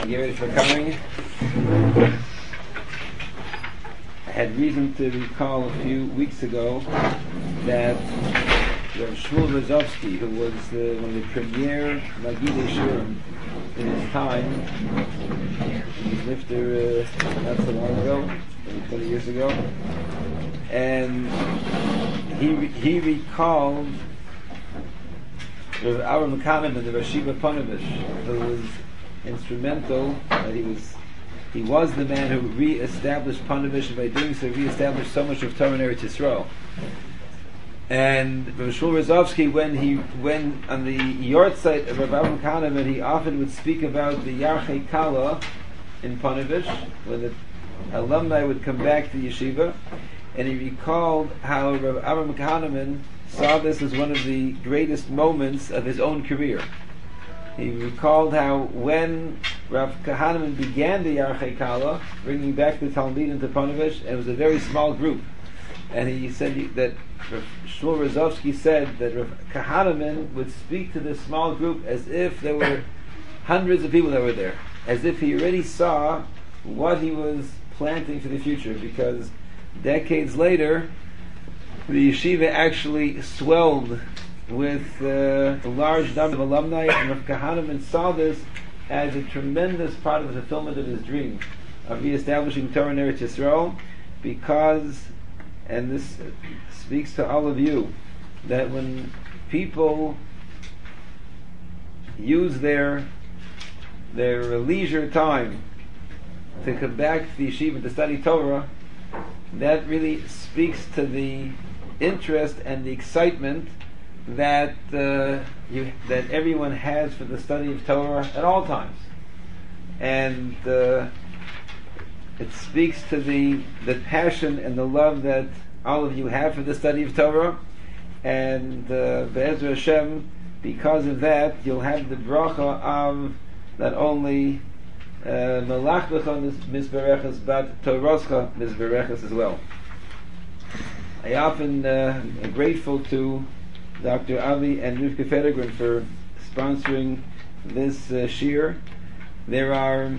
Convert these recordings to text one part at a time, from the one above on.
get ready for coming. I had reason to recall a few weeks ago that Rav Shmuel Rozovsky, who was one of the premier Magidei Shurim in his time, he lived there not so long ago, maybe 20 years ago, and he recalled Rav Avraham Kahneman, the Rashiva Ponevezh, who was instrumental, that he was the man who re-established Ponevezh, and by doing so re-established so much of Torah and Eretz Yisrael. And Rav Shmuel Rozovsky, when on the yortzeit of Rav Avraham Kahneman, he often would speak about the Yarchei Kala in Ponevezh, when the alumni would come back to yeshiva, and he recalled how Rav Avraham Kahneman saw this as one of the greatest moments of his own career. He recalled how when Rav Kahneman began the Yarchei Kala, bringing back the Talmidim to Ponevezh, and it was a very small group, and he said that Rav Shmuel Rozovsky said that Rav Kahneman would speak to this small group as if there were hundreds of people that were there, as if he already saw what he was planting for the future, because decades later the yeshiva actually swelled with a large number of alumni, and Rav Kahneman saw this as a tremendous part of the fulfillment of his dream of re-establishing Torah and Eretz Yisrael, because, and this speaks to all of you, that when people use their leisure time to come back to the yeshiva to study Torah, that really speaks to the interest and the excitement that that everyone has for the study of Torah at all times, and it speaks to the passion and the love that all of you have for the study of Torah, and Be'ezra Hashem, because of that, you'll have the bracha of not only Melachlecha Mizberechas, but Toroscha Mizberechas as well. I often am grateful to Dr. Avi and Rivka Federgren for sponsoring this shir. There are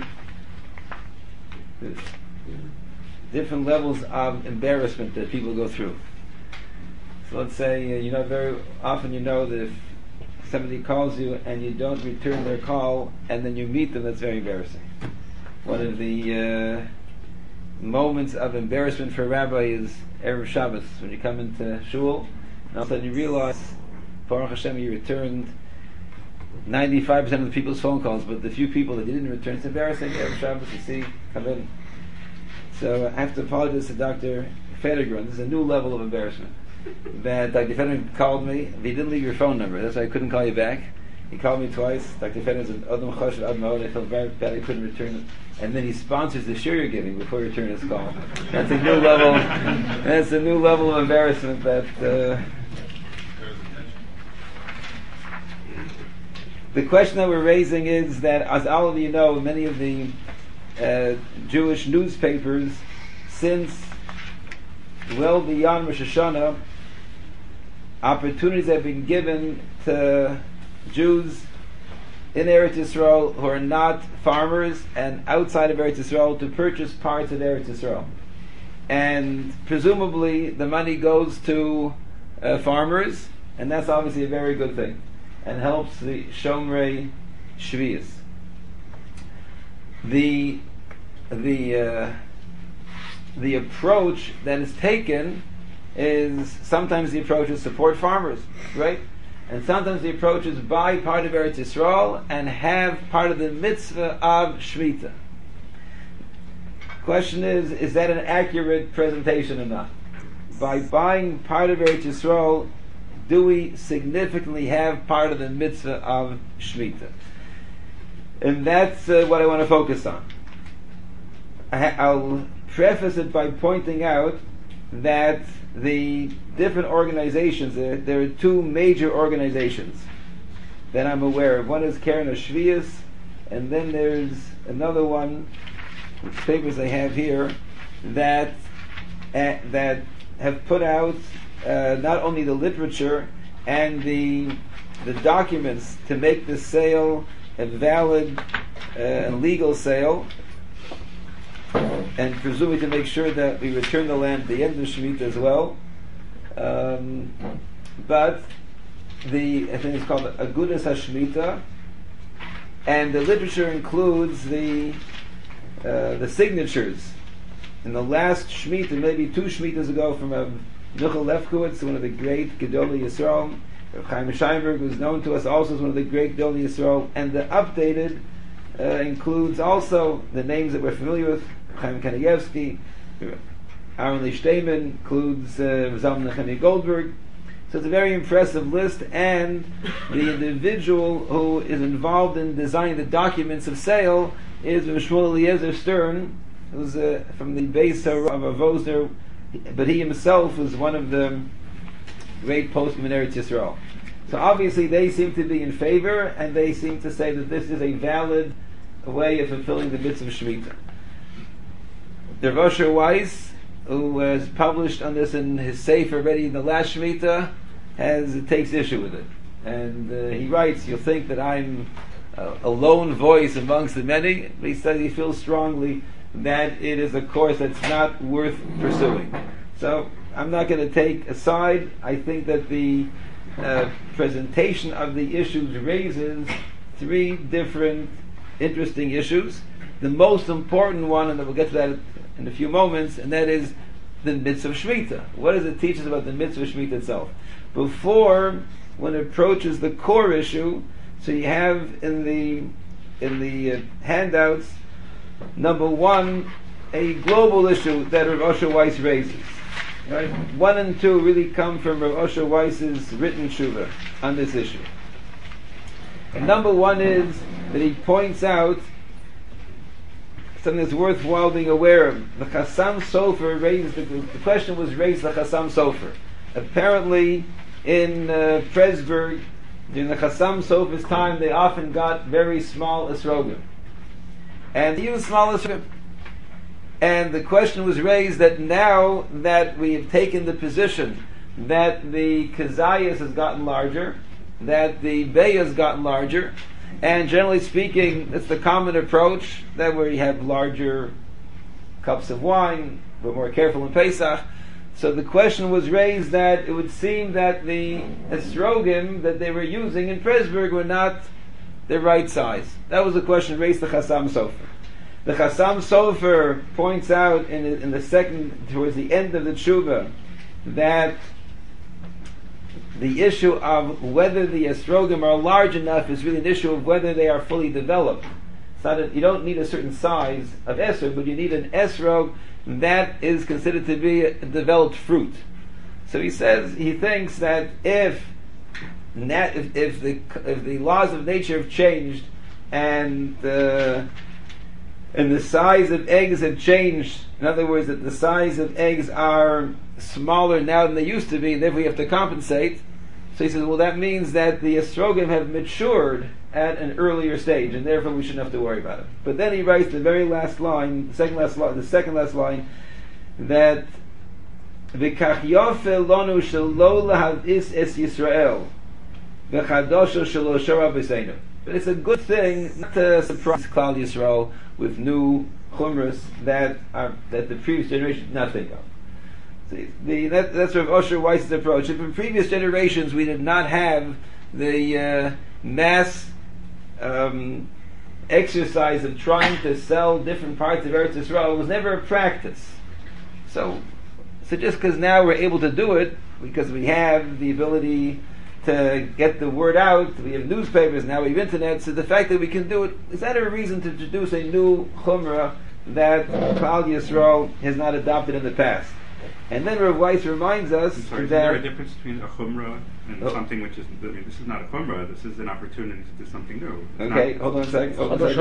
different levels of embarrassment that people go through. So let's say, very often that if somebody calls you and you don't return their call and then you meet them, that's very embarrassing. One of the moments of embarrassment for a rabbi is Erev Shabbos, when you come into shul, and all of a sudden you realize, Baruch Hashem, you returned 95% of the people's phone calls, but the few people that you didn't return, it's embarrassing. Erev Shabbos, you see, come in. So I have to apologize to Dr. Federgren. This is a new level of embarrassment. That Dr. Federgren called me, he didn't leave your phone number, that's why I couldn't call you back. He called me twice. Dr. Federgren is an Adam Choshev Adam Ha'od. I felt very bad I couldn't return it. And then he sponsors the shir you're giving before you return his call. That's a new level. That's a new level of embarrassment that. The question that we're raising is that, as all of you know, many of the Jewish newspapers, since well beyond Rosh Hashanah, opportunities have been given to Jews in Eretz Yisrael who are not farmers and outside of Eretz Yisrael to purchase parts of Eretz Yisrael. And presumably the money goes to farmers, and that's obviously a very good thing, and helps the Shomrei Shvius. The approach that is taken is sometimes the approach is support farmers, right? And sometimes the approach is buy part of Eretz Yisrael and have part of the mitzvah of Shemitah. Question is that an accurate presentation or not? By buying part of Eretz Yisrael, do we significantly have part of the mitzvah of Shemitah? And that's what I want to focus on. I'll preface it by pointing out that the different organizations, there are two major organizations that I'm aware of. One is Keren HaShvius, and then there's another one, which papers I have here, that have put out not only the literature and the documents to make the sale a valid a legal sale, and presumably to make sure that we return the land at the end of Shemitah as well. But I think it's called Agudas HaShemitah, and the literature includes the signatures. In the last Shemitah, maybe 2 Shemitas ago, from Michal Lefkowitz, one of the great Gedolei Yisrael, Chaim Scheinberg, who's known to us also as one of the great Gedolei Yisrael, and the updated includes also the names that we're familiar with, Chaim Kanievsky, Aaron Lee Steinman, includes Zalman Nechemia Goldberg. So it's a very impressive list, and the individual who is involved in designing the documents of sale is Shmuel Eliezer Stern, who's from the base of Avosner, but he himself was one of the great poskim in Eretz Yisrael. So obviously they seem to be in favor, and they seem to say that this is a valid way of fulfilling the mitzvah of Shemitah. The Rav Asher Weiss, who has published on this in his Sefer already in the last Shemitah, takes issue with it. And he writes, you'll think that I'm a lone voice amongst the many, but he says he feels strongly that it is a course that's not worth pursuing. So I'm not going to take a side. I think that the presentation of the issues raises 3 different interesting issues. The most important one, and we'll get to that in a few moments, and that is the mitzvah of Shemitah. What does it teach us about the mitzvah of Shemitah itself? Before one approaches the core issue, so you have in the handouts, number 1, a global issue that Rav Asher Weiss raises. Right? 1 and 2 really come from Rav Asher Weiss's written tshuva on this issue. And number 1 is that he points out something that's worthwhile being aware of. The Chassam Sofer raised the question was raised the Chassam Sofer. Apparently, in Pressburg, during the Chassam Sofer's time, they often got very small esrogim, and they used small esrogim. And the question was raised that now that we have taken the position that the kazayas has gotten larger, that the beya has gotten larger, and generally speaking, it's the common approach that where you have larger cups of wine, we're more careful in Pesach. So the question was raised that it would seem that the esrogim that they were using in Pressburg were not the right size. That was the question raised to Chassam Sofer. The Chassam Sofer points out in the second, towards the end of the tshuva, that the issue of whether the esrogim are large enough is really an issue of whether they are fully developed. It's not you don't need a certain size of esrog, but you need an esrog that is considered to be a developed fruit. So he says he thinks that if the laws of nature have changed and the size of eggs have changed, in other words, that the size of eggs are smaller now than they used to be, and therefore we have to compensate. So he says, well, that means that the estrogim have matured at an earlier stage, and therefore we shouldn't have to worry about it. But then he writes the very last line, the second last line, that v'kach yofeh lonu shelo lahavis es Yisrael v'chadosho shelo shora b'seinu. But it's a good thing not to surprise Klal Yisrael with new chumras that the previous generation did not think of. That's Rav Asher Weiss's approach. If in previous generations we did not have the mass exercise of trying to sell different parts of Eretz Yisrael, it was never a practice. So just because now we're able to do it, because we have the ability to get the word out, we have newspapers, now we have internet, so the fact that we can do it, is that a reason to introduce a new chumrah that Klal Yisrael has not adopted in the past? And then Rav Weiss reminds us that... Is there a difference between a chumrah and something which is... this is not a chumrah, this is an opportunity to do something new. Hold on a second. So the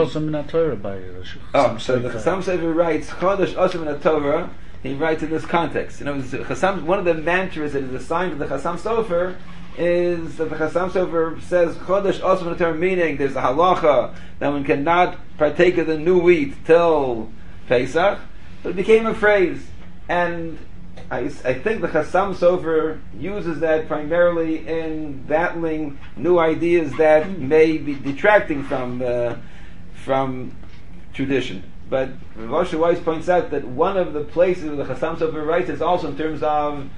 Chassam Sofer writes, Chodesh Osem Min HaTorah, he writes in this context. One of the mantras that is assigned to the Chassam Sofer is that the Chassam Sofer says, Chodesh Osem Min HaTorah, meaning there's a halacha that one cannot partake of the new wheat till Pesach, but it became a phrase. And I think the Chassam Sofer uses that primarily in battling new ideas that may be detracting from from tradition. But Rosh Weiss points out that one of the places where the Chassam Sofer writes is also in terms of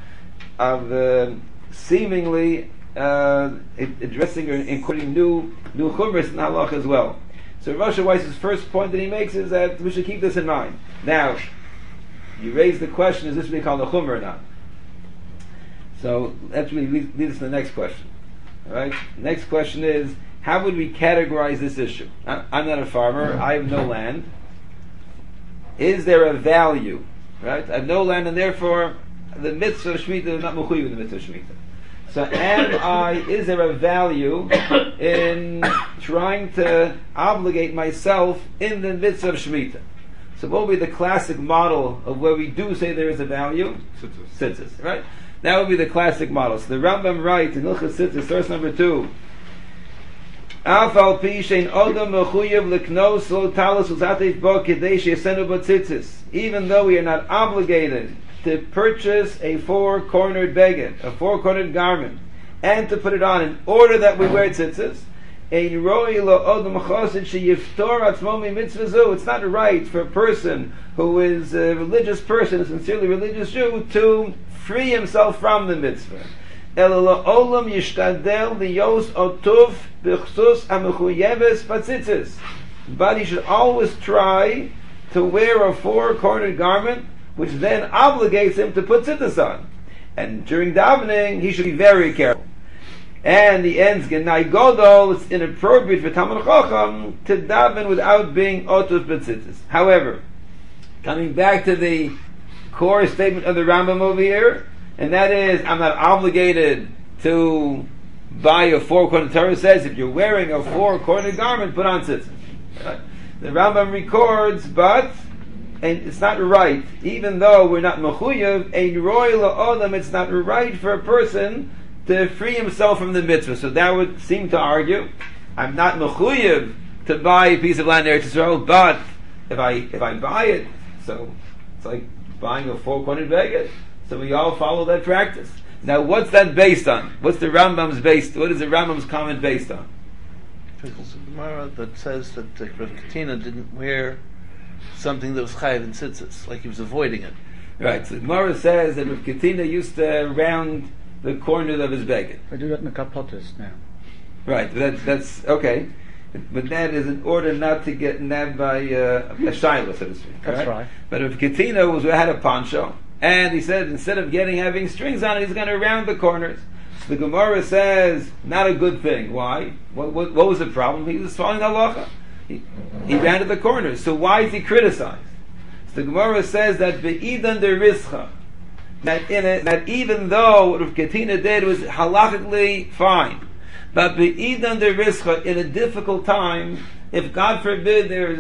seemingly addressing or including new chumras in halach as well. So Rosh Weiss's first point that he makes is that we should keep this in mind. Now, you raise the question: is this what we call a chumra or not? So that really leads us to the next question. All right. The next question is: how would we categorize this issue? I'm not a farmer. I have no land. Is there a value? Right. I have no land, and therefore the mitzvah of Shemitah is not mechuyev in the mitzvah of Shemitah. So is there a value in trying to obligate myself in the mitzvah of Shemitah? So what would be the classic model of where we do say there is a value? Tzitzis, right? That would be the classic model. So the Rambam writes in Hilchos Tzitzis, source number 2, Af al pi shein odam mechuyev leknos lo talos uzatev bo kedei sheyasenu bo tzitzis. Even though we are not obligated to purchase a 4-cornered beged, a 4-cornered garment, and to put it on in order that we wear tzitzis, it's not right for a person who is a religious person, a sincerely religious Jew, to free himself from the mitzvah. But he should always try to wear a 4-cornered garment, which then obligates him to put tzitzis on. And during davening, he should be very careful. And the ends Genai Godol, it's inappropriate for Talmid Chacham to daven without being otus b'tzitzis. However, coming back to the core statement of the Rambam over here, and that is, I'm not obligated to buy a 4-cornered. Torah says, if you're wearing a 4-cornered garment, put on tzitzis. The Rambam records, and it's not right, even though we're not mechuyev, ein roi la'odam, it's not right for a person to free himself from the mitzvah. So that would seem to argue, I'm not mechuyev to buy a piece of land in Eretz Yisrael, but if I buy it, so it's like buying a 4-cornered beged. So we all follow that practice. Now, what's that based on? What is the Rambam's comment based on? There's a Gemara that says that Rav Katina didn't wear something that was chayav in tzitzis, like he was avoiding it. Right. So the Gemara says that Rav Katina used to round the corners of his beged. I do that in the kapotis now. Right. That's okay. But that is in order not to get nabbed by a shayla, so to speak. That's right. But Rav Katina had a poncho, and he said instead of having strings on it, he's going to round the corners. So the Gemara says not a good thing. Why? What was the problem? He was following halacha. He rounded the corners. So why is he criticized? So the Gemara says that be'idan derischa, that even though what Rav Katina did was halachically fine, but be'idan derischa, in a difficult time, if God forbid there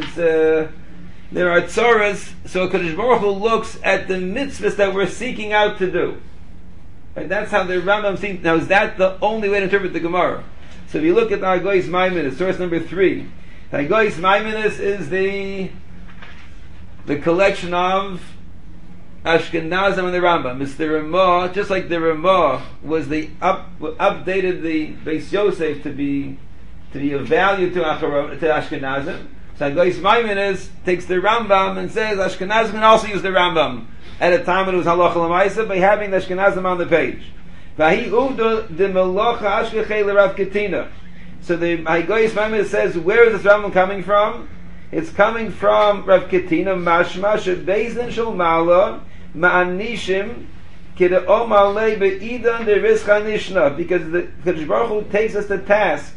are tzoras, so Kadosh Baruch Hu looks at the mitzvahs that we're seeking out to do. And that's how the Rambam seems. Now, is that the only way to interpret the Gemara? So if you look at the Hagoyis Maimonides, source number 3, the Hagoyis Maimonides is the collection of Ashkenazim and the Rambam. It's the Ramah, just like the Ramah was updated the Beis Yosef to be of value to Ashkenazim. So Hagoyis Maimonides takes the Rambam and says Ashkenazim can also use the Rambam at a time when it was halacha l'maisa by having the Ashkenazim on the page. So the Hagoyis Maimonides says, where is this Rambam coming from? It's coming from Rav Katina, mashma shebeizin shel ma'ala ma'anishim kida omar lei be'idan derischa nishna, because the Kadosh Baruch Hu takes us to task.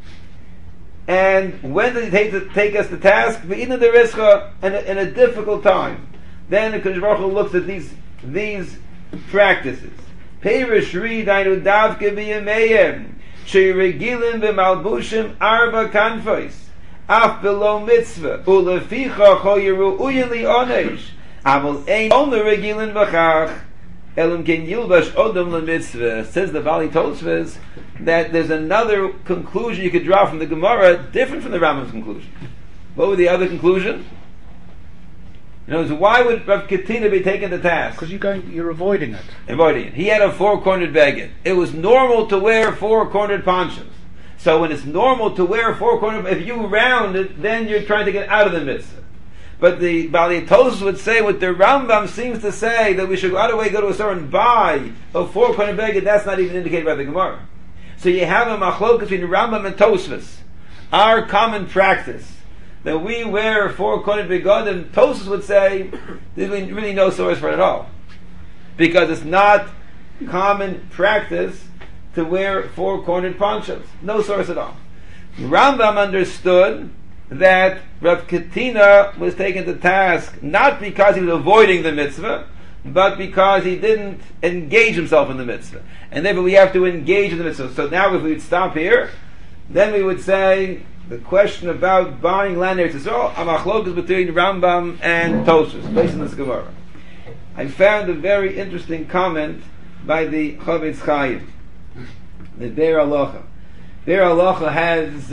And when did he take us to task? Be'idan derischa, in a difficult time. Then the Kadosh Baruch Hu looks at these practices. Perish read ainu davke b'yameim sheregilim b'malbushim arba kanfos af below mitzvah uleficha cho yiru uyeli onesh aval ein on the regilin v'chach elam ken yilbash odom lemitzvah. Says the Bali Tosfos that there's another conclusion you could draw from the Gemara different from the Rambam's conclusion. What was the other conclusion? In other words, why would Rav Katina be taken to task? Because you're avoiding it. Avoiding it. He had a 4-cornered beged. It was normal to wear 4-cornered ponchos. So when it's normal to wear a four-cornered, if you round it, then you're trying to get out of the mitzvah. But the Baalei Tosfos would say, what the Rambam seems to say, that we should right away go to a store and buy a four-cornered beged, that's not even indicated by the Gemara. So you have a machlok between Rambam and Tosfos. Our common practice, that we wear four-cornered begadim, Tosfos would say, there's really no source for it at all. Because it's not common practice to wear four-cornered ponchos. No source at all. Rambam understood that Rav Katina was taken to task not because he was avoiding the mitzvah, but because he didn't engage himself in the mitzvah. And therefore we have to engage in the mitzvah. So now if we would stop here, then we would say the question about buying land in Eretz Yisrael, a machlokes between Rambam and Tosfos, based on this Gemara. I found a very interesting comment by the Chavetz Chaim, the Be'er Halacha. Be'er Halacha has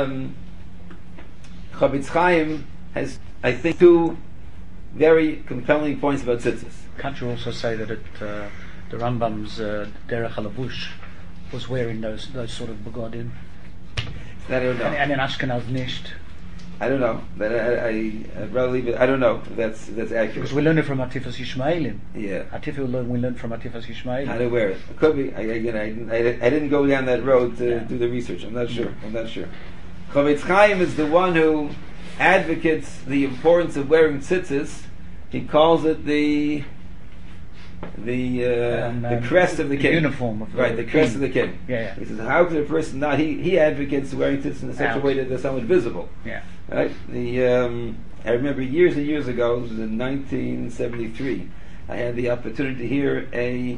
Chavetz Chaim has, I think, two very compelling points about tzitzis. Can't you also say that the Rambam's Derech HaLavush was wearing those sort of begodim? I don't know. And in Ashkenaz nicht. I don't know. But I'd rather leave it. I don't know if that's accurate. Because we learn it from Atifas Yishmaelim. Yeah. We learn from Atifas Yishmaelim. How to wear it. It could be. I didn't go down that road to do the research. I'm not sure. Chavetz Chaim is the one who advocates the importance of wearing tzitzis. He calls it the crest of the king. Uniform of the crest of the king. Yeah. He says, how could a person not? He advocates wearing tzitzis in such a way that they're somewhat visible. Yeah. Right. I remember years and years ago. It was in 1973. I had the opportunity to hear a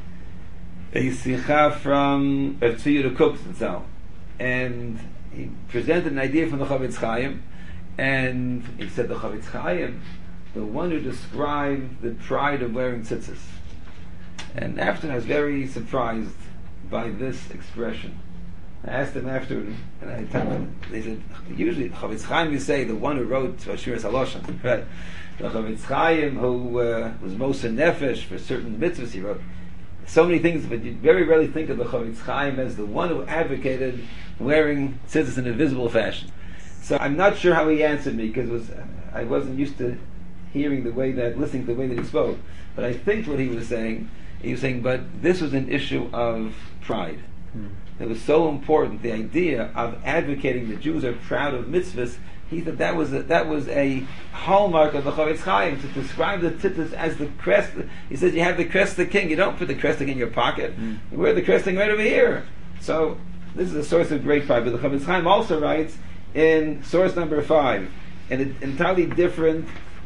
sicha from Tzvi Yehuda, and he presented an idea from the Chavetz Chaim, and he said the Chavetz Chaim, the one who described the pride of wearing tzitzis. And after I was very surprised by this expression. I asked him after, and I told him, they said, usually Chavetz Chaim, you say, the one who wrote Shiras HaLashon, right? The Chavetz Chaim, who was Moser Nefesh for certain mitzvahs, he wrote so many things, but you very rarely think of the Chavetz Chaim as the one who advocated wearing tzitzis in a visible fashion. So I'm not sure how he answered me, because I wasn't used to listening to the way that he spoke. But I think what he was saying, but this was an issue of pride. It was so important, the idea of advocating the Jews are proud of mitzvahs. He said that was a hallmark of the Chavetz Chaim, to describe the tzitzis as the crest. He says you have the crest of the king. You don't put the crest in your pocket. You wear the crest right over here. So this is a source of great pride. But the Chavetz Chaim also writes in source number 5, in an entirely different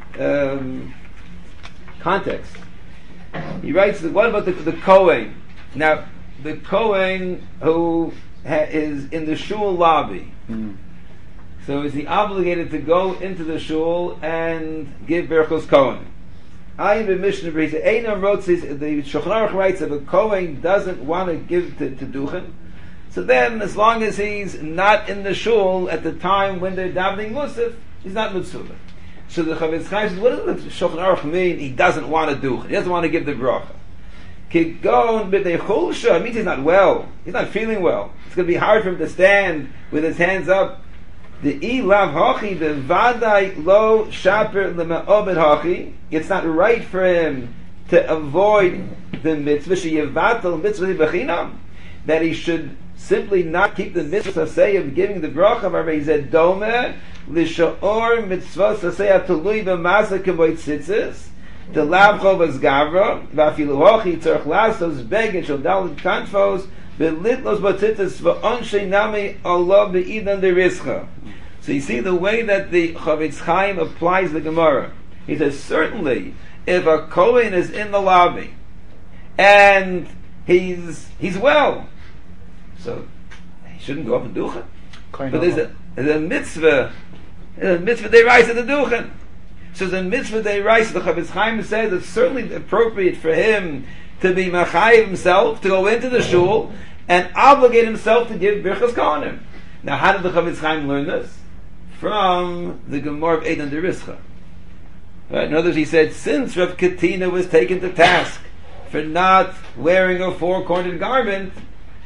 context. He writes, what about the Kohen? Now, the Kohen who is in the shul lobby, so is he obligated to go into the shul and give Berchos Kohen? I am a Mishnah, he said, Einam wrote, the Shulchan Aruch writes, if a Kohen doesn't want to give to Duchen, so then as long as he's not in the shul at the time when they're davening Musaf, he's not Mitzvah. So the Chavetz Chaim says, what does the Shulchan Aruch mean? He doesn't want to do it. He doesn't want to give the bracha. Kigon b'dei chulsha means he's not well. He's not feeling well. It's going to be hard for him to stand with his hands up. The ilav hachi the vadai lo shaper lema'obed hachi. It's not right for him to avoid the mitzvah sheyevatel mitzvah b'chinam, that he should simply not keep the mitzvah say of giving the bracha of Arized Dome. L'shaor mitzvah sasei atului b'masa k'moy tzitzis the lav chovas gavra v'afilu hochi tzarch lasos beged shel daled kanfos v'litlos b'tzitzis v'onshei nami Allah b'idan derischa. So you see the way that the Chavetz Chaim applies the Gemara. He says, certainly, if a Kohen is in the lobby and he's well, so he shouldn't go up and do it. But there's a mitzvah. The mitzvah they rise at the duchen. So the mitzvah they rise, the Chavetz Chaim says it's certainly appropriate for him to be machayev himself, to go into the shul and obligate himself to give birchas kohanim. Now, how did the Chavetz Chaim learn this? From the Gemara of Eidan Derischa. Right? In other words, he said, since Rav Katina was taken to task for not wearing a four-cornered garment,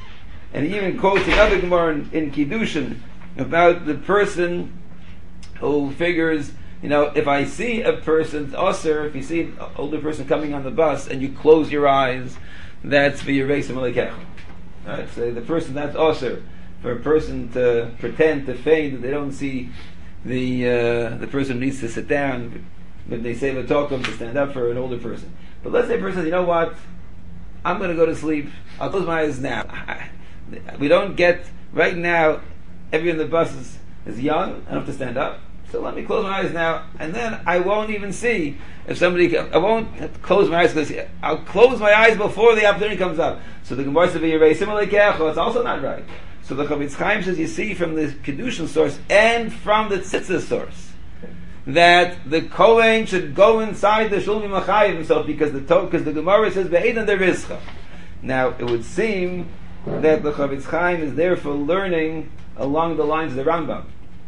And he even quotes the other Gemara in Kiddushin about the person who figures, if I see a person's usher, if you see an older person coming on the bus and you close your eyes, that's v'yiresim alekecha. Right, so the person that's usher, for a person to pretend, to feign that they don't see the person needs to sit down, but they say v'tokum to stand up for an older person. But let's say a person says, you know what, I'm going to go to sleep, I'll close my eyes now. We don't get, right now, everyone in the bus is young, I don't have to stand up. So let me close my eyes now, and then I won't even see if somebody. I won't have to close my eyes because I'll close my eyes before the opportunity comes up. So the Gemara says, it's also not right. So the Chofetz Chaim says, you see from the Kiddushin source and from the Tzitzis source that the Kohen should go inside the Shulmi Machayev himself because the Gemara says Be'edan derizcha. Now it would seem that the Chofetz Chaim is therefore learning along the lines of the Rambam.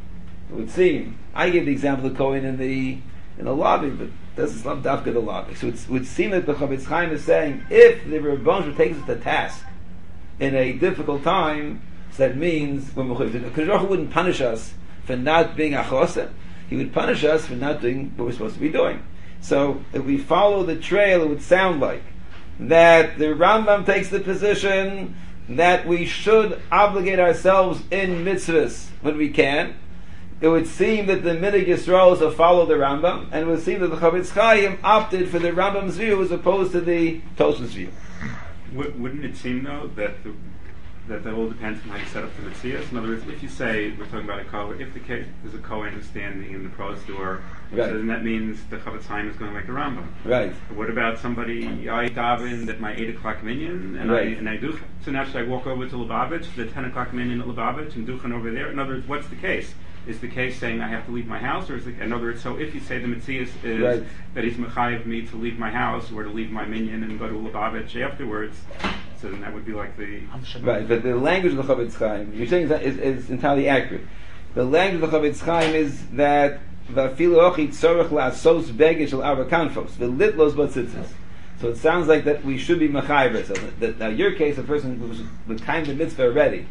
It would seem. I gave the example of Kohen in the lobby, but this is not dafka the lobby. So it would seem that the Chofetz Chaim is saying, if the Rebbeinu takes us to task in a difficult time, so that means when Kodesh Baruch Hu wouldn't punish us for not being achoseh, he would punish us for not doing what we're supposed to be doing. So if we follow the trail, it would sound like that the Rambam takes the position that we should obligate ourselves in mitzvahs when we can. It would seem that the Minig Yisrael also followed the Rambam, and it would seem that the Chofetz Chaim opted for the Rambam's view as opposed to the Tosfos view. Wouldn't it seem, though, that that all depends on how you set up the Metzias? In other words, if you say, we're talking about a Kohen, if the case there's a Kohen who's standing in the pros door, right, so then that means the Chofetz Chaim is going like the Rambam. Right. But what about somebody, I daven at my 8 o'clock minyan, and right, I do, so now should I walk over to Lubavitch, the 10 o'clock minyan at Lubavitch, and duchen over there? In other words, what's the case? Is the case saying I have to leave my house, or is it, in other words, so if you say the Metzias is right, that he's mechayev me to leave my house or to leave my minyan and go to Lubavitch afterwards, so then that would be like the... Right, but the language of the Chofetz Chaim, you're saying that is entirely accurate. The language of the Chofetz Chaim is that v'afilu ochi tzorech la'asos beged shel arba kanfos v'litlos b'tzitzis. So it sounds like that we should be mechayev. So that now your case, a person who's with time the mitzvah already,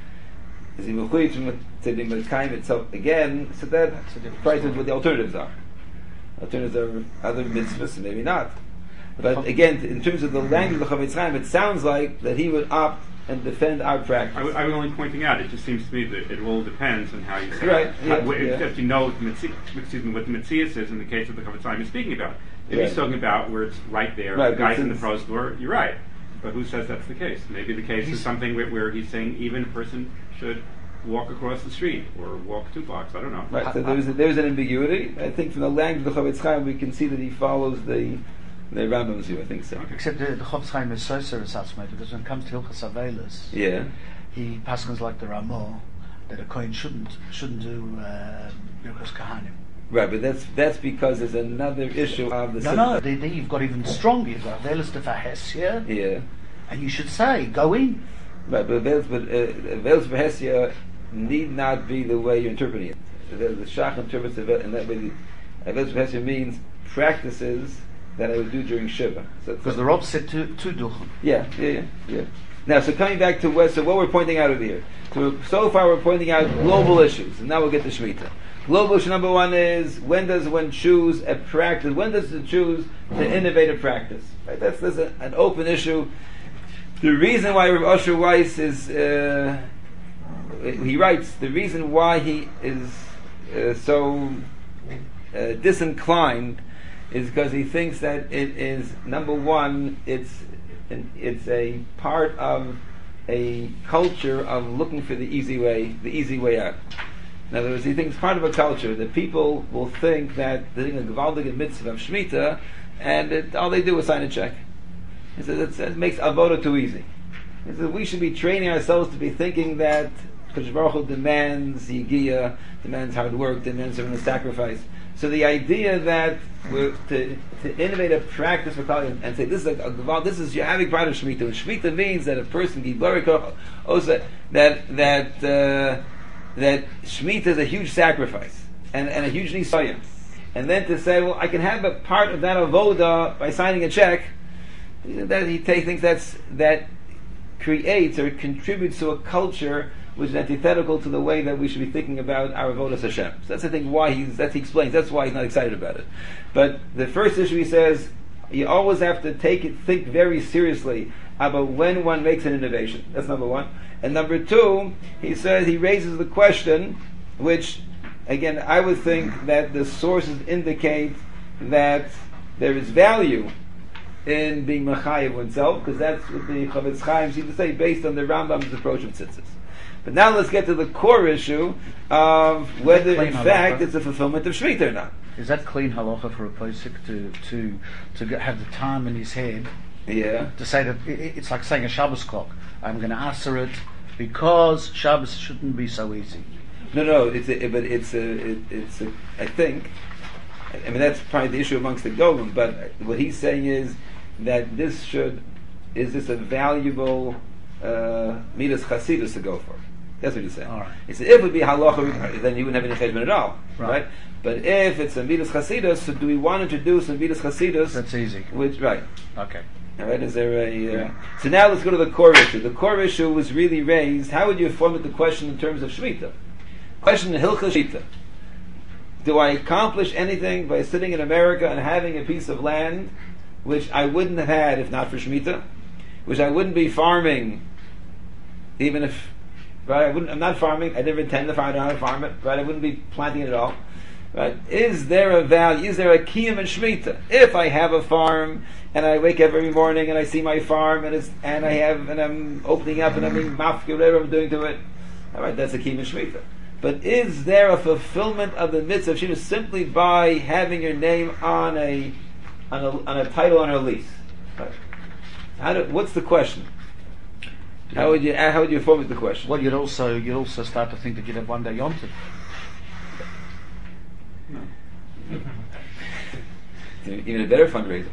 is he mechuyev to be mechayev itself again? So that price is what the alternatives are. Alternatives are other mitzvahs, maybe not. But again, in terms of the language of the Chofetz Chaim, it sounds like that he would opt and defend our practice. I was only pointing out, it just seems to me that it all depends on how you say right, it. If you know what the Metzias is in the case of the Chofetz Chaim is speaking about. If he's talking about where it's right there, right, the guy's in the pros door, you're right. But who says that's the case? Maybe the case is something where he's saying even a person should walk across the street or walk 2 blocks. I don't know. Right, so there's an ambiguity. I think from the language of the Chofetz Chaim we can see that he follows the Rambam's view, I think so. Okay. Except the Chofetz Chaim is so serious, because when it comes to Hilchas Avelis, yeah, he paskins like the Ramah that a Kohen shouldn't do Birkos Kahanim. Right, but that's because there's another issue of the... No, you've got even stronger. You've got Avelis de Fahesia, yeah, and you should say, go in. Right, but Avelis de Fahesia need not be the way you're interpreting it. The Shach interprets it in that way. Avelis de Fahesia means practices that I would do during Shiva. Because the Rob said to duchen. Yeah. Now, so coming back to what we're pointing out over here. So far we're pointing out global issues, and now we'll get to Shemitah. Global issue number one is, when does one choose a practice? When does one choose to innovate a practice? Right? That's an open issue. The reason why Rav Osher Weiss is, he writes, the reason why he is so disinclined is because he thinks that it is, number one, it's a part of a culture of looking for the easy way out. In other words, he thinks part of a culture that people will think that they're doing a gewaldige mitzvah of Shemitah, and all they do is sign a check. He says it makes avodah too easy. He says we should be training ourselves to be thinking that Kodesh Baruch Hu demands yigiyah, demands hard work, demands a sacrifice. So the idea that we're to innovate a practice for Kali and say this is your having part of Shemitah. And Shemitah means that a person also that Shemitah is a huge sacrifice and a huge nisayim. And then to say, well, I can have a part of that avoda by signing a check, that he thinks that creates or contributes to a culture which is antithetical to the way that we should be thinking about our avodas Hashem. So that's the thing why he explains. That's why he's not excited about it. But the first issue he says, you always have to think very seriously about when one makes an innovation. That's number one. And number two, he says he raises the question, which again I would think that the sources indicate that there is value in being mechayev oneself, because that's what the Chavetz Chaim seems to say based on the Rambam's approach of tzitzis. But now let's get to the core issue of whether in fact it's a fulfillment of Shemitah or not. Is that clean halacha for a posek to have the time in his head? Yeah. To say that it's like saying a Shabbos clock. I'm going to answer it because Shabbos shouldn't be so easy. No. I think. I mean, that's probably the issue amongst the Golem. But what he's saying is that is this a valuable midas chasidus to go for? That's what he's saying. All right. He said if it would be halacha, then you wouldn't have any cheshbon at all, right? But if it's a midas chasidus, so do we want to introduce a midas chasidus? That's easy. Right. Okay. All right. Is there a? So now let's go to the core issue. The core issue was really raised. How would you formulate the question in terms of Shemitah? Question in Hilchos Shemitah. Do I accomplish anything by sitting in America and having a piece of land which I wouldn't have had if not for Shemitah, which I wouldn't be farming, even if, right? I'm not farming. I never intend to farm. I don't know how to farm it, right? I wouldn't be planting it at all, right? Is there a value? Is there a kiyum in Shemitah? If I have a farm and I wake up every morning and I see my farm and I'm opening up and I'm being mafki, whatever I'm doing to it, all right, that's a kiyum in Shemitah. But is there a fulfillment of the mitzvah of Shemitah simply by having your name on a title on a lease? What's the question? How would you formulate the question? Well, you'd also start to think that you'd have one day yontif. Even a better fundraiser.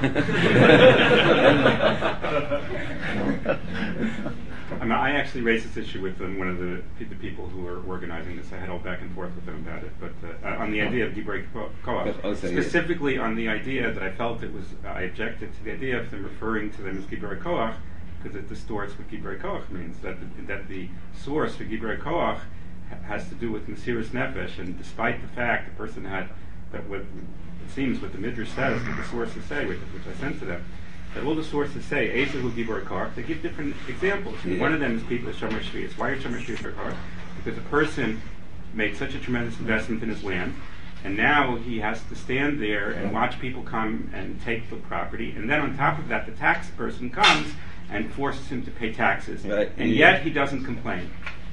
I actually raised this issue with one of the people who were organizing this. I had all back and forth with them about it, but on the idea of Gibrei Koach, specifically on the idea that I felt I objected to the idea of them referring to them as Gibrei Koach, because it distorts what Gibrei Koach means. That the source for Gibrei Koach has to do with Mesiras Nefesh, and despite the fact the person had that what it seems what the Midrash says, what the sources say, which I sent to them, that all the sources say, Ezehu Gibrei Koach, they give different examples. Yeah. One of them is people at Shomer Shvius. Why are Shomer Shvius Koach? Because a person made such a tremendous investment in his land, and now he has to stand there and watch people come and take the property, and then on top of that, the tax person comes and forces him to pay taxes, right. And yet he doesn't complain.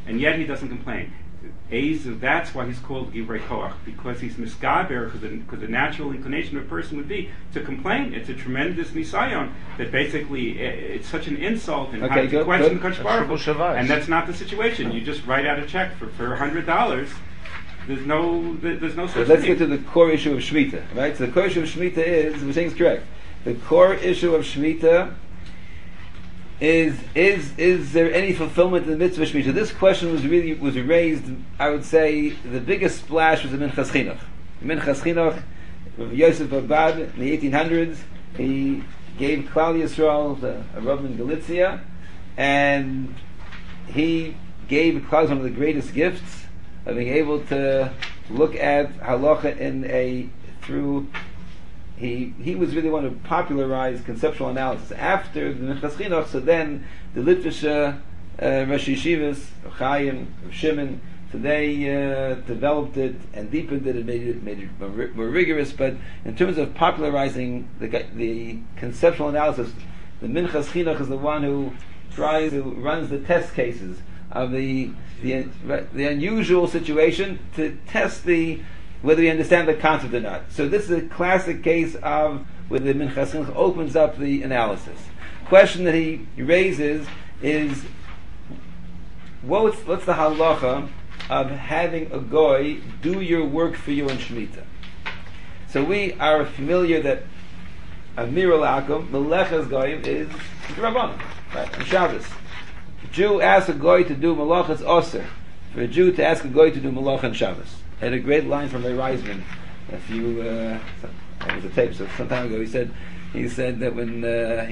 That's why he's called Gibrei Koach, because he's misgaber, because the natural inclination of a person would be to complain. It's a tremendous nisayon that basically it's such an insult and how to question Kodesh Baruch Hu. And that's not the situation. You just write out a check for $100. There's no such thing. Let's get to the core issue of Shemitah, right? So the core issue of Shemitah is, we're saying it's correct. The core issue of Shemitah is there any fulfillment in the mitzvah of Shemitah? This question was raised, I would say, the biggest splash was the Minchas Chinuch. Minchas Chinuch, Yosef Abad, in the 1800s, he gave Klal Yisrael a Rav in Galicia, and he gave Klal one of the greatest gifts of being able to look at halacha through. He was really one who popularized conceptual analysis. After the Minchas Chinuch, so then the Litvische Rosh Yeshivas, Chaim, Shimon, so they developed it and deepened it and made it more rigorous. But in terms of popularizing the conceptual analysis, the Minchas Chinuch is the one who runs the test cases of the unusual situation to test whether you understand the concept or not. So this is a classic case of where the Minchas Chinuch opens up the analysis. Question that he raises is, what's the halacha of having a goy do your work for you in Shemitah? So we are familiar that Amir al-Akum, Melechas goyim, is Rabbanan, right? On Shabbos. If a Jew asks a goy to do malachas osir. For a Jew to ask a goy to do malach on Shabbos. I had a great line from Ray Reisman. It was a tape, so some time ago he said that when he was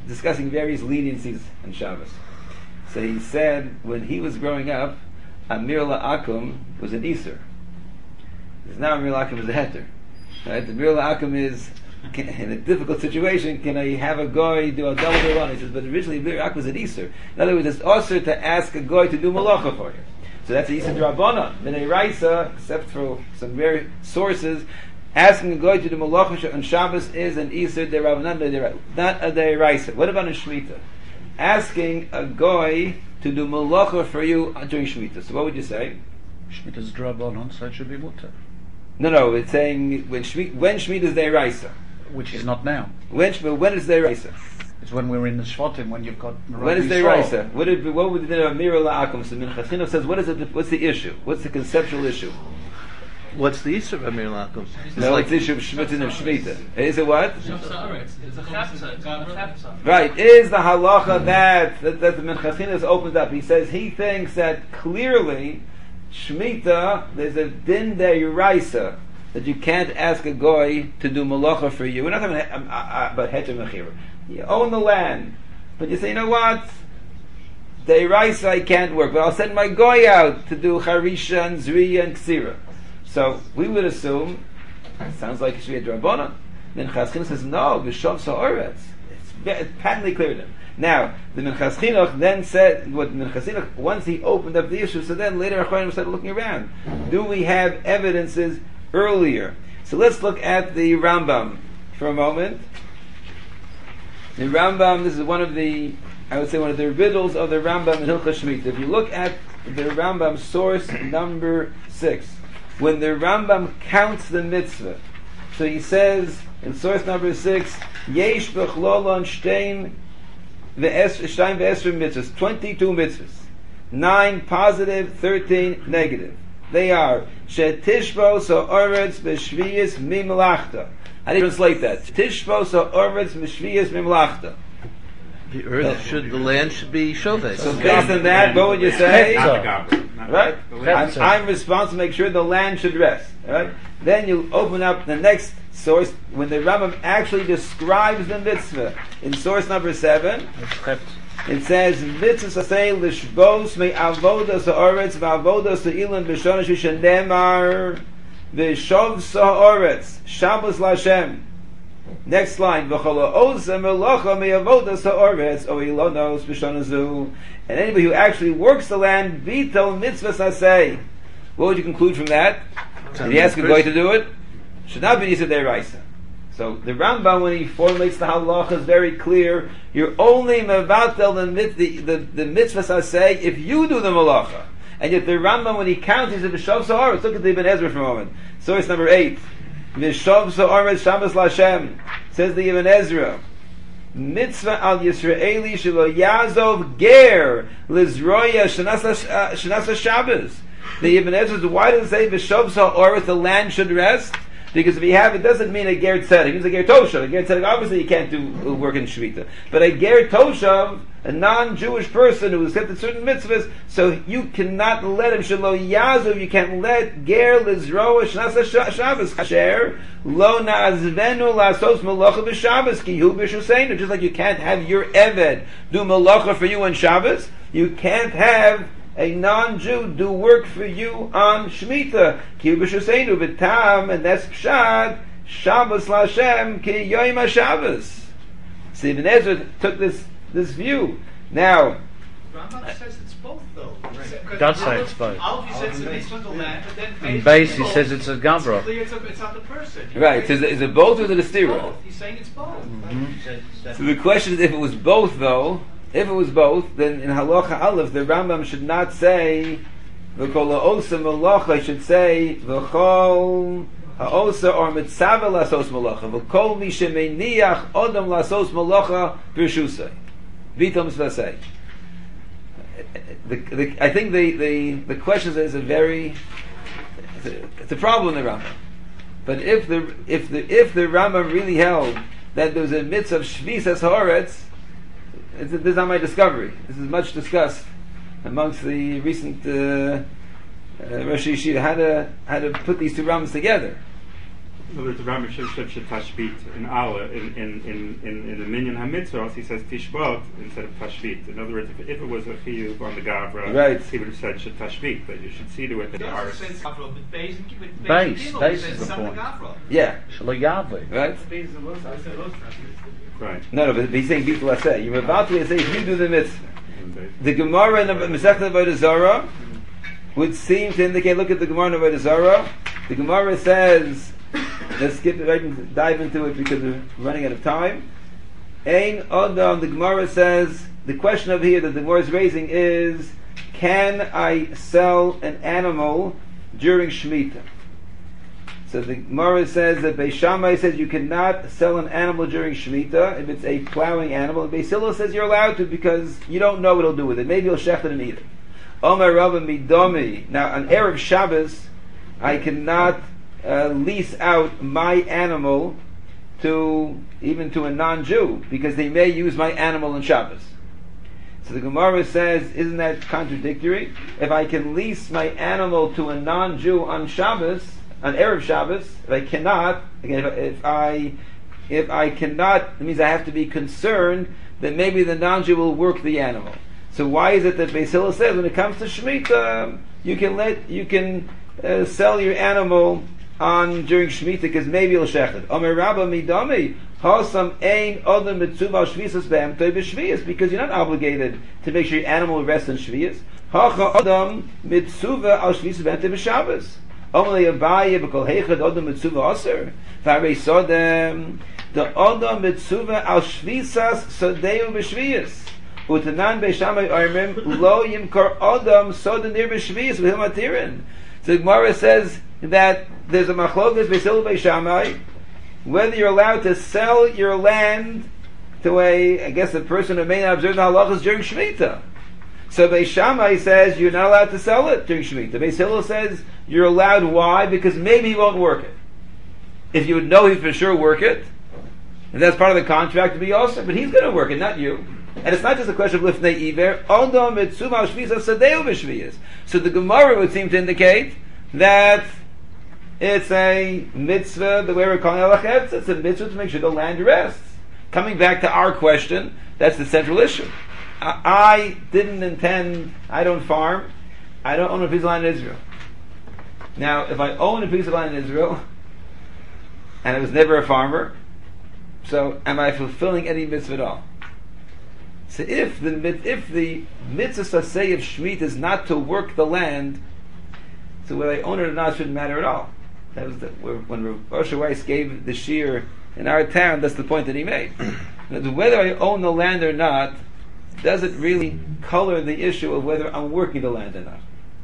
discussing various leniencies on Shabbos. So he said when he was growing up, Amir La'akum was an Iser. Because now Amir La'akum is a Heter. Right? Amir La'akum is, in a difficult situation, can I have a goy do a double run? He says, but originally Amir La'akum was an Iser. In other words, it's also to ask a goy to do malacha for you. So that's the Iser D'Rabbanan. Minei Raisa, except for some very sources, asking a goy to do malacha on Shabbos is an Iser D'Rabbanan, not a D'Raisa. What about in Shemitah? Asking a goy to do malacha for you during Shemitah. So what would you say? Shemitah is D'Rabbanan, so it should be mutter. No, it's saying when Shemitah is D'Raisa. Which is not now. When is D'Raisa? It's when we're in the Shvatim, when you've got... When is D'Raisa? What would the Amir La'akum? So Minchas Chinuch says, what's the issue? What's the conceptual issue? What's the issue of Amir La'akum? No, it's the issue of Shemitah. Is it what? It's a chapter. Right. Is the halacha that the Minchas Chinuch has opened up? He says he thinks that clearly Shemitah, there's a din D'Raisa that you can't ask a goy to do malacha for you. We're not talking about heter mechira. You own the land, but you say, you know what? D'Raisa I can't work, but I'll send my goy out to do charisha and zriya and ksira. So we would assume, it sounds like it should be a D'Rabbanan. Then Minchas Chinuch says, no, v'shov sa'oretz. It's patently clear to him. Now, the Minchas Chinuch then said, what Minchas Chinuch, once he opened up the issue, so then later Achronim started looking around. Do we have evidences earlier? So let's look at the Rambam for a moment. The Rambam, this is one of the riddles of the Rambam in Hilchos Shemitah. If you look at the Rambam source number 6, when the Rambam counts the mitzvah, so he says in source number 6, Yesh b'chlolon shtein ve'esrim mitzvahs, 22 mitzvahs, 9 positive, 13 negative. They are Shetishbos ha'oretz b'shviyas mimlachta. How do you translate that? Tishbos ha'oretz b'shviyas mimlachta. The land should be shovet. So based on that, what would you say? Right? I'm responsible to make sure the land should rest. Right? Then you open up the next source when the Rambam actually describes the mitzvah in source number 7. It says mitzvah say lishbos me avodas ha'oretz v'avodas ha'ilan b'shona shishanemar v'shov sa'oretz Shabbos l'Hashem. Next line, v'cholo oza melacha me avodas ha'oretz o ilonos b'shona zu. And anybody who actually works the land, vital mitzvah sasei. What would you conclude from that? Did he ask a goy to do it? Should not be Yisur D'Oraisa. So the Rambam, when he formulates the halacha, is very clear. You're only mevatel the mitzvah sasei if you do the malacha. And yet the Rambam, when he counts, he says v'shov sa'oretz. Look at the Ibn Ezra for a moment. Source number 8. V'shov sa'oretz Shabbos l'Hashem. Says the Ibn Ezra. Mitzvah al Yisraeli shelo yazov ger lizroya shenasa Shabbos. The Ibn Ezra says, why does it say v'shov sa'oretz the land should rest? Because if you have, it doesn't mean a ger tzedek. It means a ger toshav. A ger tzedek, obviously you can't do work in Shemitah. But a ger toshav, a non-Jewish person who has kept certain mitzvahs, so you cannot let him shelo yazuv. You can't let ger lizroa shnasa Shabbos kasher lo na'azvenu lasos malacha b'Shabbos ki hu b'shuseinu. Just like you can't have your eved do malacha for you on Shabbos, you can't have a non-Jew do work for you on Shemitah. Ki b'shuseinu b'tam, and that's pshat Shabbos l'Hashem ki yoyim HaShabbos. So Ibn Ezra took this view. Now, Rambam says it's both, though. Right. Does say it's both. Aleph says it's the land, but then in base he says it's a gabra. It's clear it's on the person. Right. So is it both or is it a stira? Both. He's saying it's both. Mm-hmm. So the question is, if it was both, though, if it was both, then in halacha aleph the Rambam should not say v'kol ha'osa malacha. He should say v'kol ha'osa or mitzaveh lasos malacha v'kol mi shemeniach odam lasos malacha b'rshusay v'tom svasei. I think the question is a very it's a problem in the Rambam. But if the Rambam really held that there was a mitzvah of shvisas haaretz, this is not my discovery. This is much discussed amongst the recent Rosh Yeshiva how to put these two Rambams together. In other words, the Rambam said tashbit in Allah in the Minyan HaMitzvos, he says tishbot instead of tashbit. In other words, if it was a chiyuv on the Gavra, right, he would have said tashbit, but you should see to it that the artist. Base is the point. Yeah. Right? Right. No, but he's saying Bitul Aseh. You're about to say if you do the mitzvah. The Gemara in the Masechet Avodah Zarah would seem to indicate, look at the Gemara in Avodah Zarah. The Gemara says, let's skip it right and dive into it because we're running out of time. Ein Adam, the Gemara says, the question over here that the Gemara is raising is, can I sell an animal during Shemitah? So the Gemara says that Beis Shammai says you cannot sell an animal during Shemitah if it's a plowing animal. And Beis Hillel says you're allowed to because you don't know what it'll do with it. Maybe you'll shecht it and eat it. Omer Rabba Midomi. Now on Erev Shabbos, I cannot lease out my animal even to a non-Jew because they may use my animal on Shabbos. So the Gemara says, isn't that contradictory? If I can lease my animal to a non-Jew on Shabbos, on Erev Shabbos, if I cannot, again, if I cannot, it means I have to be concerned that maybe the non-Jew will work the animal. So why is it that Beis Hillel says when it comes to Shemitah, you can sell your animal during Shemitah because maybe you'll shech it. Omer Rabba Midami Hasam Ein Odom Mitzuva Shvisas Be'em Toy B'Shvias, because you're not obligated to make sure your animal rests on Shvias. Hacha Odom Mitzuva Al Shvisas Be'em Toy B'Shabbos. Only Abaye B'Kol Heichad Odom Mitzuva Aser. V'Arei Sodem the Odom Mitzuva Al Shvisas Sodeu B'Shvias. Utanan Beis Shammai Armim Lo Yimkar Odom Soden Nir B'Shvias V'Hil Matirin. So the Gemara says that there's a machlokas Beis Hillel Beis Shammai whether you're allowed to sell your land to a person who may not observe the halachas during Shemitah. So Beis Shammai says you're not allowed to sell it during Shemitah. Beis Hillel says you're allowed. Why? Because maybe he won't work it. If you would know he'd for sure work it, and that's part of the contract to be also, but he's going to work it, not you. And it's not just a question of lifnei iver. Odom mitzuma shvisa sadeu b'shviyas. So the Gemara would seem to indicate that it's a mitzvah, the way we're calling it, it's a mitzvah to make sure the land rests. Coming back to our question, that's the central issue. I don't farm, I don't own a piece of land in Israel. Now, if I own a piece of land in Israel, and I was never a farmer, so am I fulfilling any mitzvah at all? So if the mitzvah say of Shemitah is not to work the land, so whether I own it or not shouldn't matter at all. That was when Rav Osher Weiss gave the shiur in our town. That's the point that he made. Whether I own the land or not doesn't really color the issue of whether I'm working the land or not.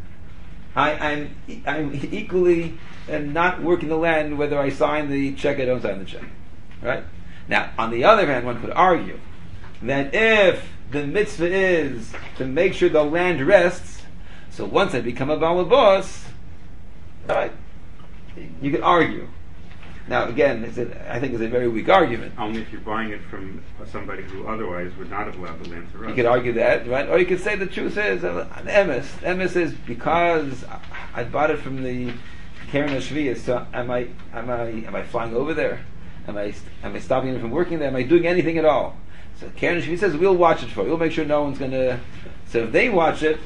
I'm equally not working the land whether I sign the check or don't sign the check. Right? Now, on the other hand, one could argue that if the mitzvah is to make sure the land rests, so once I become a Baal Boss, right, you could argue. Now, again, I think it's a very weak argument. Only if you're buying it from somebody who otherwise would not have allowed the land to rest. You could argue that, right? Or you could say the truth is, emes is because I bought it from the Keren HaShviyah, so am I flying over there? Am I stopping it from working there? Am I doing anything at all? So Keren HaShviyah says, we'll watch it for you. We'll make sure no one's going to... So if they watch it,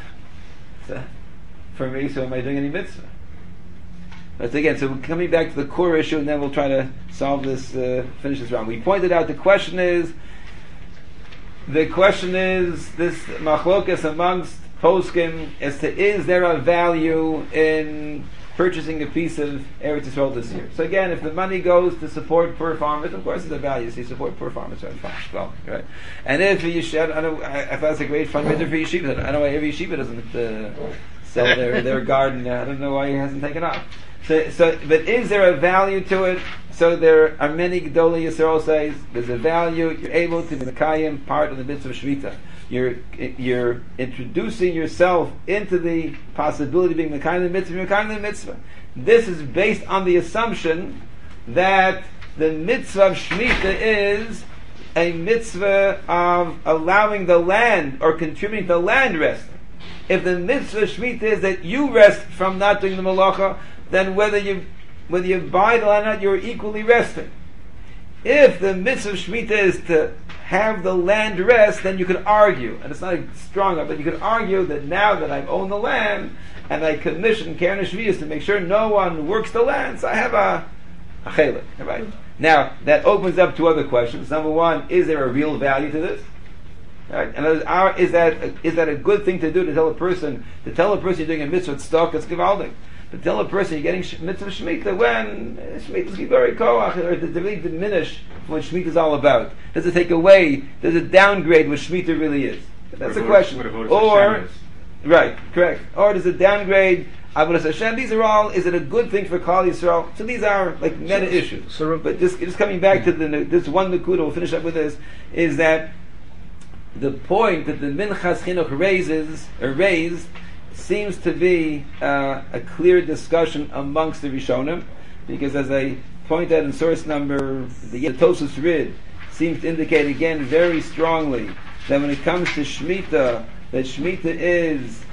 for me, so am I doing any mitzvah? But again, so coming back to the core issue, and then we'll try to solve this, finish this round. We pointed out the question is this machlokas amongst poskim as to is there a value in purchasing a piece of Eretz Yisrael this year? So again, if the money goes to support poor farmers, of course there's a value. So you support poor farmers, right? Fine, well, right. And if I thought that's a great fundraiser for yeshiva. I don't know why every yeshiva doesn't sell their garden. I don't know why he hasn't taken off. So, but is there a value to it? So there are many Gedolei Yisrael says there's a value. You're able to be Mekayim, part of the mitzvah of Shvita. You're introducing yourself into the possibility of being Mekayim the mitzvah. This is based on the assumption that the mitzvah of Shemitah is a mitzvah of allowing the land or contributing to the land resting. If the mitzvah of Shemitah is that you rest from not doing the malacha, then whether you whether you buy the land or not, you're equally resting. If the mitzvah of Shemitah is to have the land rest, then you could argue, and it's not strong enough, but you could argue that now that I own the land, and I commission Keren HaShvius to make sure no one works the land, so I have a chelik, right? Now, that opens up to other questions. Number one, is there a real value to this? Right? And is that a good thing to do, to tell a person you're doing a mitzvah stock, it's gewaldig. But tell a person you're getting mitzvah Shemitah when Shemitah is very koach, or does it really diminish what Shemitah is all about? Does it take away, does it downgrade what Shemitah really is? That's a question. Or, right, correct. Or does it downgrade Avodas Hashem? These are all, is it a good thing for Klal Yisrael? So these are like meta issues. But just coming back to this one Nakuda, we'll finish up with this, is that the point that the Minchas Chinuch raised seems to be a clear discussion amongst the Rishonim, because as I point out in source number, the Tosus Rid seems to indicate again very strongly that when it comes to Shemitah, that Shemitah is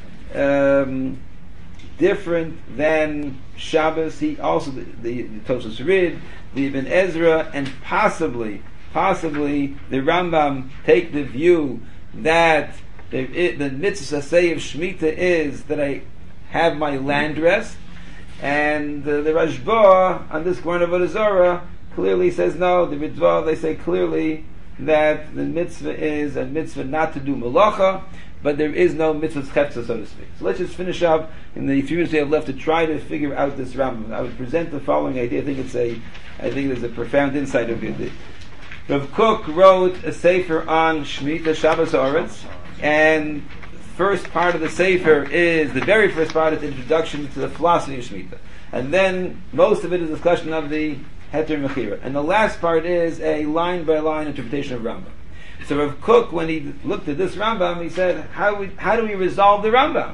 different than Shabbos. He also, the Tosus Rid, the Ibn Ezra, and possibly the Rambam take the view that the mitzvah say of Shemitah is that I have my land rest, and the Rashba on this Gemara Avodah Zarah clearly says no. The Ritva, they say clearly that the mitzvah is a mitzvah not to do malacha, but there is no mitzvah chepsa, so to speak. So let's just finish up in the few minutes we have left to try to figure out this Rambam. I would present the following idea. I think there's a profound insight of it. Rav Kook wrote a sefer on Shemitah, Shabbos Oretz, and the first part of the sefer is, the very first part is the introduction to the philosophy of Shemitah. And then most of it is discussion of the Heter Mechira. And the last part is a line-by-line interpretation of Rambam. So Rav Kook, when he looked at this Rambam, he said, how do we resolve the Rambam?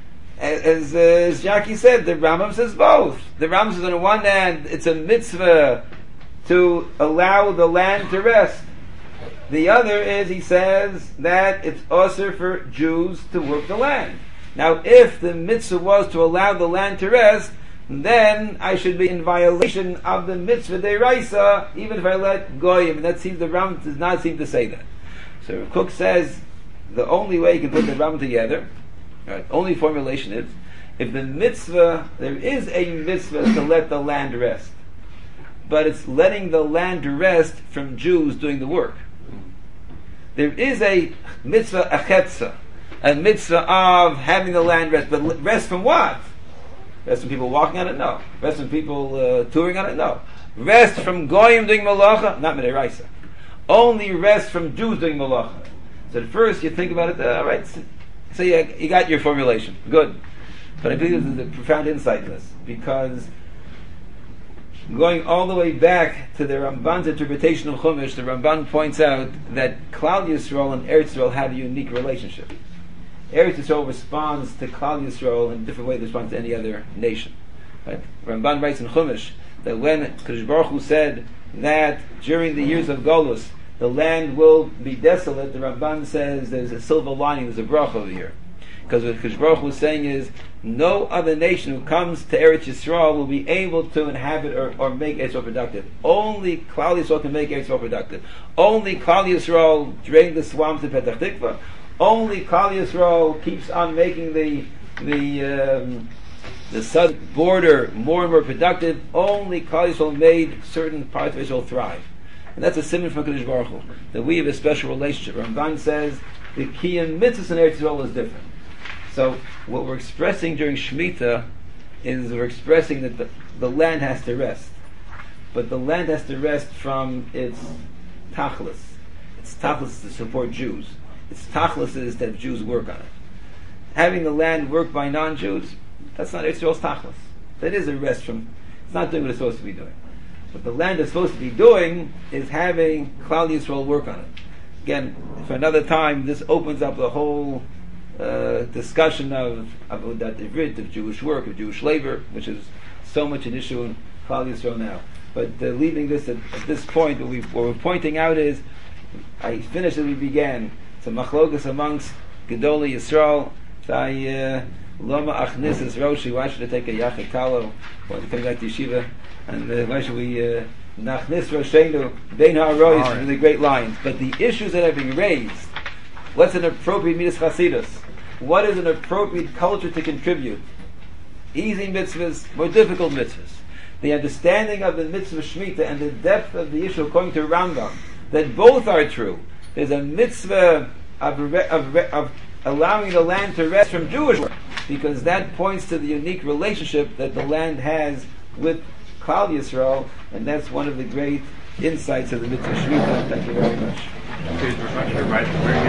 As Jackie said, the Rambam says both. The Rambam says on the one hand, it's a mitzvah to allow the land to rest. The other is, he says, that it's also for Jews to work the land. Now, if the mitzvah was to allow the land to rest, then I should be in violation of the mitzvah deiraisa, even if I let goyim. And that seems, the Rambam does not seem to say that. So Cook says the only way you can put the Rambam together, right, only formulation is, if the mitzvah, there is a mitzvah to let the land rest, but it's letting the land rest from Jews doing the work. There is a mitzvah achetza, a mitzvah of having the land rest, but rest from what? Rest from people walking on it? No. Rest from people touring on it? No. Rest from goyim doing malacha? Not midiraisa. Only rest from Jews doing malacha. So at first you think about it, all right, so you got your formulation. Good. But I believe there's a profound insight in this, because going all the way back to the Ramban's interpretation of Chumash, the Ramban points out that Klal Yisrael and Eretz Yisrael have a unique relationship. Eretz Yisrael responds to Klal Yisrael in a different way than it responds to any other nation. Right? Ramban writes in Chumash that when Kadosh Baruch Hu said that during the years of Golus the land will be desolate, the Ramban says there's a silver lining, there's a bracha over here. Because what Kadosh Baruch Hu is saying is, no other nation who comes to Eretz Yisrael will be able to inhabit or make Eretz Yisrael productive. Only Klal Yisrael can make Eretz Yisrael productive. Only Klal Yisrael drain the swamps in Petach Tikva. Only Klal Yisrael keeps on making the southern border more and more productive. Only Klal Yisrael made certain parts of Israel thrive. And that's a simon from Kadosh Baruch Hu, that we have a special relationship. Ramban says the Kiyam Mitzvahs in Eretz Yisrael is different. So what we're expressing during Shemitah is we're expressing that the land has to rest. But the land has to rest from its tachlis. Its tachlis is to support Jews. Its tachlis is that Jews work on it. Having the land worked by non-Jews, that's not Israel's tachlis. That is a rest from, it's not doing what it's supposed to be doing. What the land is supposed to be doing is having Klal Yisrael work on it. Again, for another time, this opens up the whole discussion of Avodat Ivrit, of Jewish work, of Jewish labor, which is so much an issue in Klal Yisrael now. But leaving this at this point, what we're pointing out is, I finished as we began. It's a machlokas amongst Gedolei Yisrael. Lama achnis is Roshi. Why should I take a yachid talo? Why come back to yeshiva? And why should we nachnis Roshenu bein ha'aroyis from the great lines? But the issues that are being raised. What's an appropriate midas chasidus? What is an appropriate culture to contribute? Easy mitzvahs, more difficult mitzvahs. The understanding of the mitzvah Shemitah and the depth of the issue according to Rambam, that both are true. There's a mitzvah of allowing the land to rest from Jewish work, because that points to the unique relationship that the land has with Klal Yisrael, and that's one of the great insights of the mitzvah Shemitah. Thank you very much.